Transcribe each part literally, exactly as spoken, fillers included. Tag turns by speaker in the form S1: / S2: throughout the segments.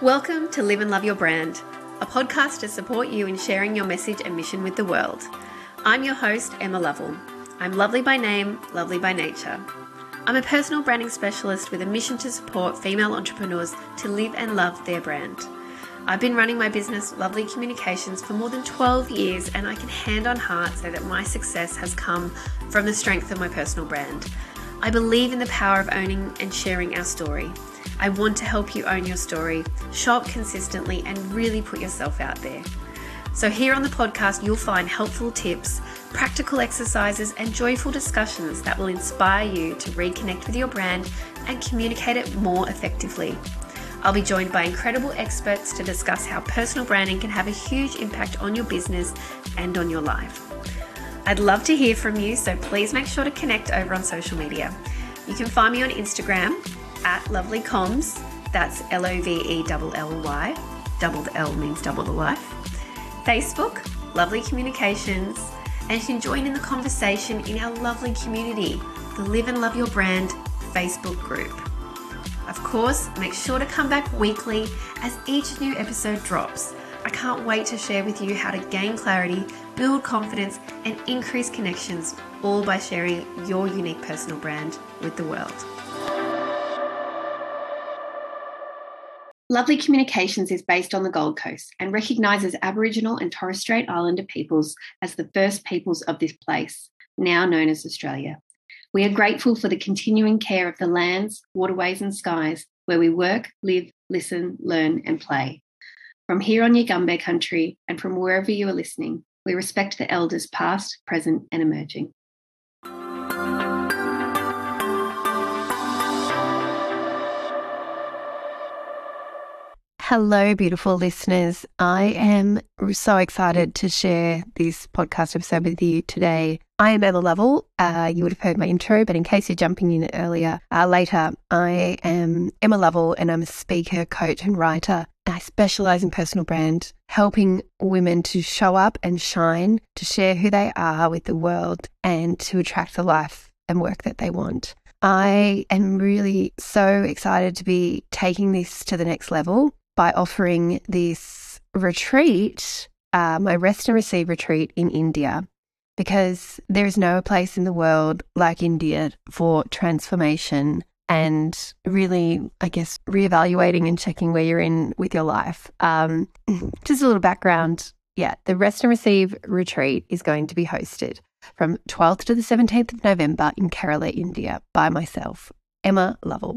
S1: Welcome to Live and Love Your Brand, a podcast to support you in sharing your message and mission with the world. I'm your host, Emma Lovell. I'm lovely by name, lovely by nature. I'm a personal branding specialist with a mission to support female entrepreneurs to live and love their brand. I've been running my business, Lovely Communications, for more than twelve years, and I can hand on heart say that my success has come from the strength of my personal brand. I believe in the power of owning and sharing our story. I want to help you own your story, show up consistently, and really put yourself out there. So here on the podcast, you'll find helpful tips, practical exercises, and joyful discussions that will inspire you to reconnect with your brand and communicate it more effectively. I'll be joined by incredible experts to discuss how personal branding can have a huge impact on your business and on your life. I'd love to hear from you, so please make sure to connect over on social media. You can find me on Instagram at lovelycoms, that's L O V E L L Y, double the L means double the life. Facebook, Lovely Communications, and you can join in the conversation in our lovely community, the Live and Love Your Brand Facebook group. Of course, make sure to come back weekly as each new episode drops. I can't wait to share with you how to gain clarity, build confidence, and increase connections, all by sharing your unique personal brand with the world. Lovely Communications is based on the Gold Coast and recognises Aboriginal and Torres Strait Islander peoples as the first peoples of this place, now known as Australia. We are grateful for the continuing care of the lands, waterways and skies where we work, live, listen, learn and play. From here on Yugambeh country and from wherever you are listening, we respect the elders past, present and emerging.
S2: Hello, beautiful listeners. I am so excited to share this podcast episode with you today. I am Emma Lovell. Uh, you would have heard my intro, but in case you're jumping in earlier, uh, later, I am Emma Lovell and I'm a speaker, coach and writer. I specialise in personal brand, helping women to show up and shine, to share who they are with the world and to attract the life and work that they want. I am really so excited to be taking this to the next level by offering this retreat, uh, my Rest and Receive retreat in India, because there is no place in the world like India for transformation and really, I guess, reevaluating and checking where you're in with your life. Um, just a little background. Yeah, the Rest and Receive retreat is going to be hosted from twelfth to the seventeenth of November in Kerala, India, by myself, Emma Lovell.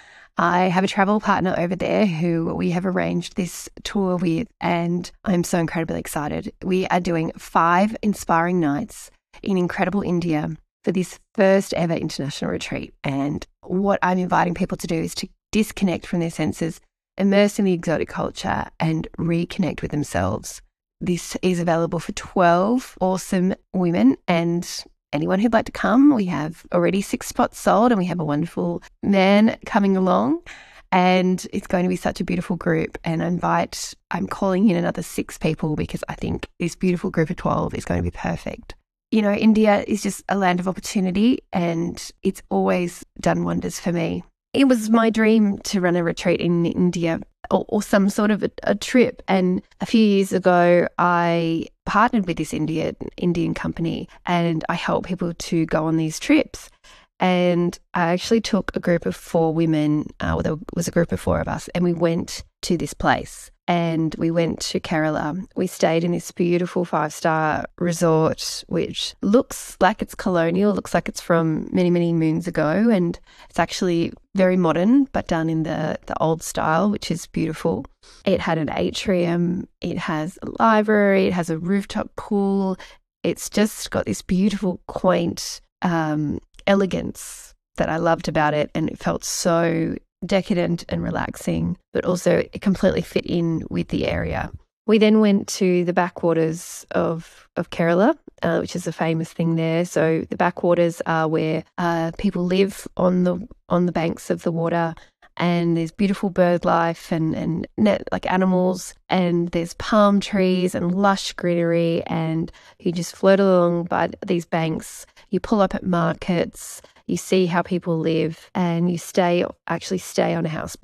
S2: I have a travel partner over there who we have arranged this tour with, and I'm so incredibly excited. We are doing five inspiring nights in incredible India for this first ever international retreat. And what I'm inviting people to do is to disconnect from their senses, immerse in the exotic culture, and reconnect with themselves. This is available for twelve awesome women and anyone who'd like to come. We have already six spots sold and we have a wonderful man coming along, and it's going to be such a beautiful group. And I invite, I'm calling in another six people because I think this beautiful group of twelve is going to be perfect. You know, India is just a land of opportunity and it's always done wonders for me. It was my dream to run a retreat in India or, or some sort of a, a trip. And a few years ago, I partnered with this India, Indian company and I help people to go on these trips. And I actually took a group of four women, uh, well, there was a group of four of us, and we went to this place. And we went to Kerala. We stayed in this beautiful five-star resort, which looks like it's colonial, looks like it's from many, many moons ago. And it's actually very modern, but done in the, the old style, which is beautiful. It had an atrium. It has a library. It has a rooftop pool. It's just got this beautiful, quaint um, elegance that I loved about it. And it felt so decadent and relaxing, but also it completely fit in with the area. We then went to the backwaters of, of Kerala, uh, which is a famous thing there. So the backwaters are where uh, people live on the on the banks of the water, and there's beautiful bird life and, and net, like animals, and there's palm trees and lush greenery, and you just float along by these banks. You pull up at markets, you see how people live, and you stay actually stay on a houseboat.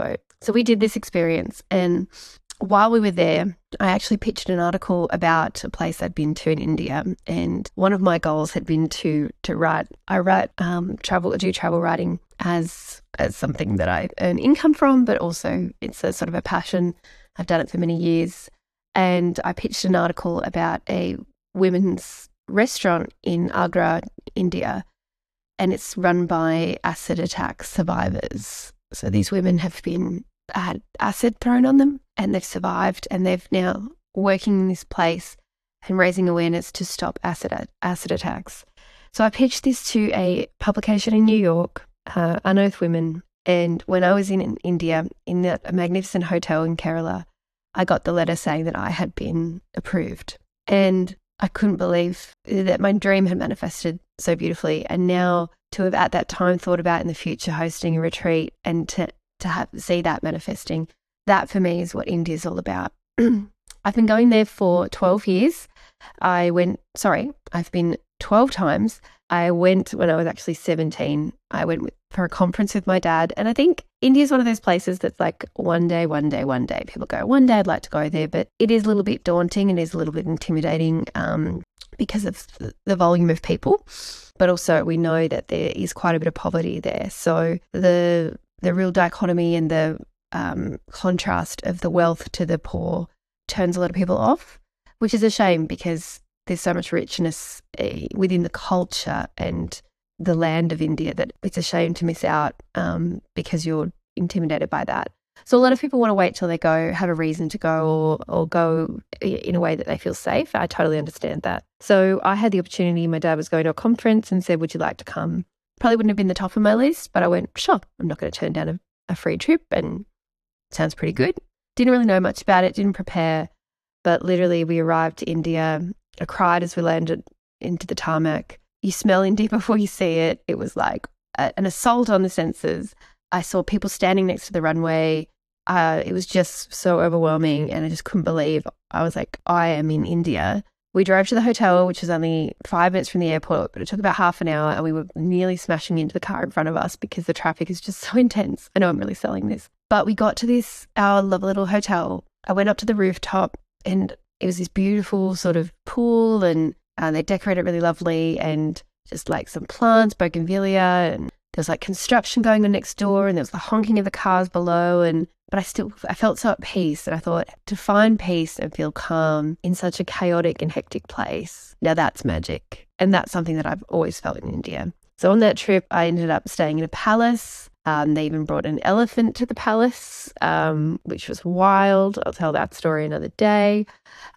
S2: So we did this experience, and while we were there, I actually pitched an article about a place I'd been to in India, and one of my goals had been to to write. I write um, travel, do travel writing as as something that I earn income from, but also it's a sort of a passion. I've done it for many years, and I pitched an article about a women's restaurant in Agra, India, and it's run by acid attack survivors. So these women have been had acid thrown on them, and they've survived, and they've now working in this place and raising awareness to stop acid acid attacks. So I pitched this to a publication in New York, uh, Unearth Women, and when I was in, in India, in that magnificent hotel in Kerala, I got the letter saying that I had been approved, and I couldn't believe that my dream had manifested so beautifully. And now to have at that time thought about in the future hosting a retreat and to to have see that manifesting, that for me is what India is all about. I've been going there for twelve years. I went, sorry, I've been twelve times. I went when I was actually seventeen. I went with, for a conference with my dad. And I think India is one of those places that's like one day, one day, one day. People go, one day I'd like to go there. But it is a little bit daunting and is a little bit intimidating um, because of the volume of people. But also we know that there is quite a bit of poverty there. So the the real dichotomy and the um, contrast of the wealth to the poor turns a lot of people off, which is a shame because there's so much richness uh, within the culture and the land of India that it's a shame to miss out um, because you're intimidated by that. So a lot of people want to wait till they go, have a reason to go or, or go in a way that they feel safe. I totally understand that. So I had the opportunity, my dad was going to a conference and said, would you like to come? Probably wouldn't have been the top of my list, but I went, sure, I'm not going to turn down a, a free trip, and it sounds pretty good. Didn't really know much about it, didn't prepare, but literally we arrived to India. I cried as we landed into the tarmac. You smell India before you see it. It was like a, an assault on the senses. I saw people standing next to the runway. Uh, it was just so overwhelming, and I just couldn't believe. I was like, I am in India. We drove to the hotel, which was only five minutes from the airport, but it took about half an hour, and we were nearly smashing into the car in front of us because the traffic is just so intense. I know I'm really selling this. But we got to this, our lovely little hotel. I went up to the rooftop, and it was this beautiful sort of pool, and uh, they decorated it really lovely, and just like some plants, bougainvillea, and there was like construction going on next door, and there was the honking of the cars below, and but I still, I felt so at peace, and I thought to find peace and feel calm in such a chaotic and hectic place, now that's magic. And that's something that I've always felt in India. So on that trip, I ended up staying in a palace. Um, they even brought an elephant to the palace, um, which was wild. I'll tell that story another day.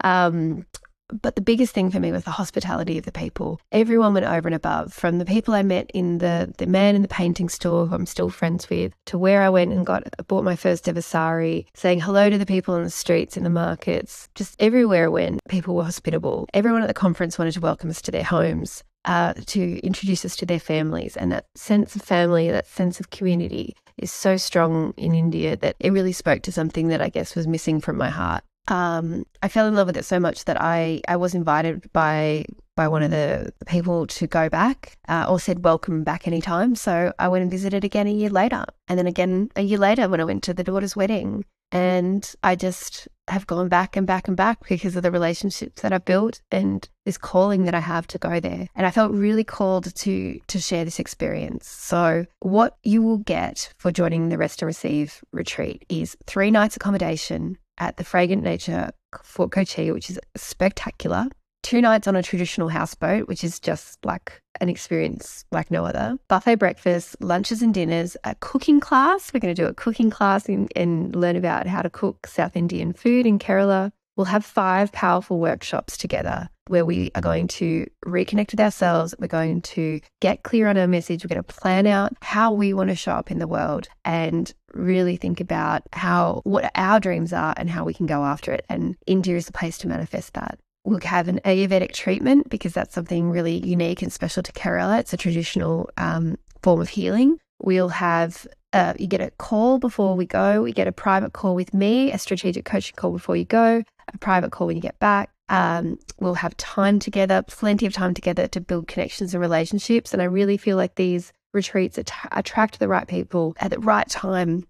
S2: Um, But the biggest thing for me was the hospitality of the people. Everyone went over and above, from the people I met in the, the man in the painting store who I'm still friends with, to where I went and got bought my first ever sari, saying hello to the people in the streets, in the markets. Just everywhere I went, people were hospitable. Everyone at the conference wanted to welcome us to their homes, uh, to introduce us to their families. And that sense of family, that sense of community is so strong in India that it really spoke to something that I guess was missing from my heart. Um, I fell in love with it so much that I, I was invited by by one of the people to go back uh, or said welcome back anytime. So I went and visited again a year later, and then again a year later when I went to the daughter's wedding. And I just have gone back and back and back because of the relationships that I've built and this calling that I have to go there. And I felt really called to to share this experience. So what you will get for joining the Rest and Receive retreat is three nights accommodation at the Fragrant Nature Fort Kochi, which is spectacular. Two nights on a traditional houseboat, which is just like an experience like no other. Buffet breakfast, lunches and dinners, a cooking class. We're going to do a cooking class and, and learn about how to cook South Indian food in Kerala. We'll have five powerful workshops together where we are going to reconnect with ourselves. We're going to get clear on our message. We're going to plan out how we want to show up in the world and really think about how what our dreams are and how we can go after it. And India is the place to manifest that. We'll have an Ayurvedic treatment because that's something really unique and special to Kerala. It's a traditional um, form of healing. We'll have, uh, you get a call before we go. We get a private call with me, a strategic coaching call before you go, a private call when you get back. Um, we'll have time together, plenty of time together to build connections and relationships. And I really feel like these retreats att- attract the right people at the right time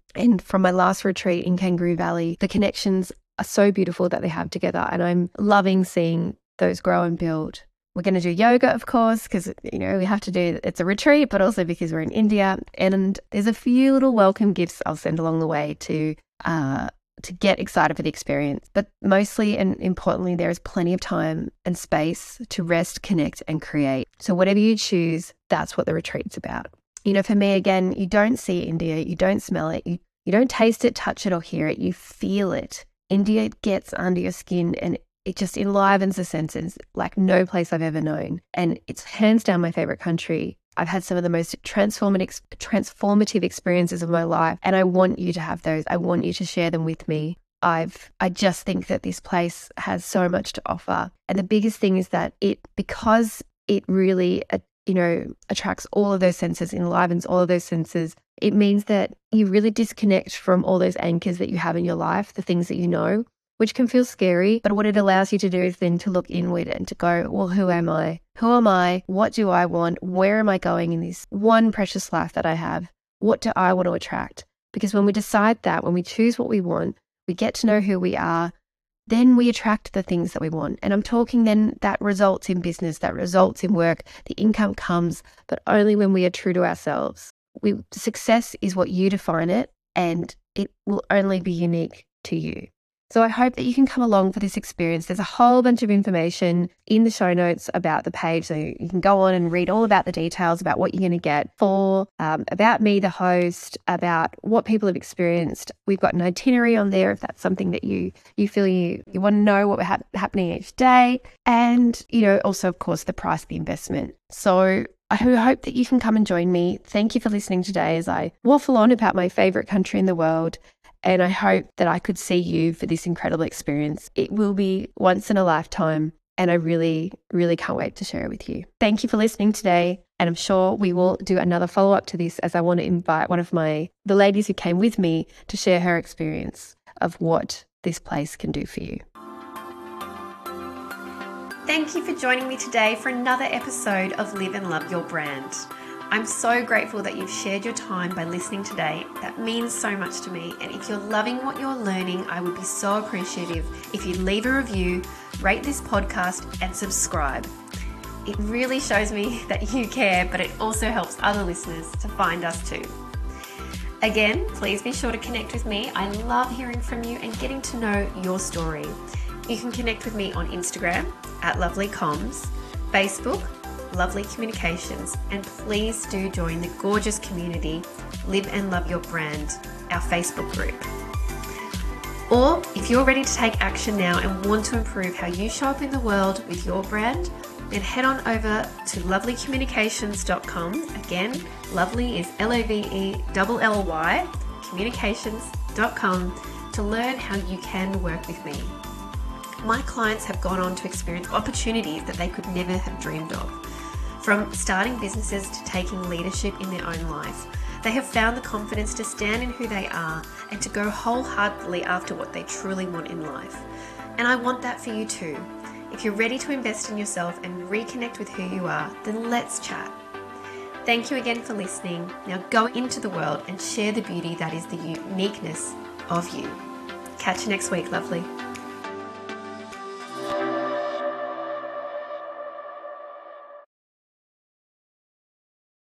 S2: And from my last retreat in Kangaroo Valley, the connections are so beautiful that they have together. And I'm loving seeing those grow and build. We're going to do yoga, of course, because, you know, we have to do, it's a retreat, but also because we're in India. And there's a few little welcome gifts I'll send along the way to uh, to get excited for the experience. But mostly and importantly, there is plenty of time and space to rest, connect, and create. So whatever you choose, that's what the retreat's about. You know, for me, again, you don't see India, you don't smell it, you, you don't taste it, touch it, or hear it, you feel it. India gets under your skin and it just enlivens the senses like no place I've ever known. And it's hands down my favorite country. I've had some of the most transformative, transformative experiences of my life, and I want you to have those. I want you to share them with me. I've, I just think that this place has so much to offer. And the biggest thing is that it, because it really, uh, you know, attracts all of those senses, enlivens all of those senses, it means that you really disconnect from all those anchors that you have in your life, the things that you know, which can feel scary. But what it allows you to do is then to look inward and to go, well, who am I? Who am I? What do I want? Where am I going in this one precious life that I have? What do I want to attract? Because when we decide that, when we choose what we want, we get to know who we are, then we attract the things that we want. And I'm talking then that results in business, that results in work, the income comes, but only when we are true to ourselves. We, success is what you define it, and it will only be unique to you. So I hope that you can come along for this experience. There's a whole bunch of information in the show notes about the page. So you can go on and read all about the details about what you're going to get for, um, about me, the host, about what people have experienced. We've got an itinerary on there if that's something that you you feel you, you want to know what ha- happening each day. And, you know, also, of course, the price of the investment. So I hope that you can come and join me. Thank you for listening today as I waffle on about my favorite country in the world. And I hope that I could see you for this incredible experience. It will be once in a lifetime, and I really, really can't wait to share it with you. Thank you for listening today, and I'm sure we will do another follow-up to this, as I want to invite one of my the ladies who came with me to share her experience of what this place can do for you.
S1: Thank you for joining me today for another episode of Live and Love Your Brand. I'm so grateful that you've shared your time by listening today. That means so much to me. And if you're loving what you're learning, I would be so appreciative if you leave a review, rate this podcast, and subscribe. It really shows me that you care, but it also helps other listeners to find us too. Again, please be sure to connect with me. I love hearing from you and getting to know your story. You can connect with me on Instagram at Lovely Comms, Facebook, Lovely Communications, and please do join the gorgeous community Live and Love Your Brand, our Facebook group. Or if you're ready to take action now and want to improve how you show up in the world with your brand, then head on over to lovely communications dot com. Again, lovely is L O V E L L Y, communications dot com, to learn how you can work with me. My clients have gone on to experience opportunities that they could never have dreamed of. From starting businesses to taking leadership in their own life, they have found the confidence to stand in who they are and to go wholeheartedly after what they truly want in life. And I want that for you too. If you're ready to invest in yourself and reconnect with who you are, then let's chat. Thank you again for listening. Now go into the world and share the beauty that is the uniqueness of you. Catch you next week, lovely.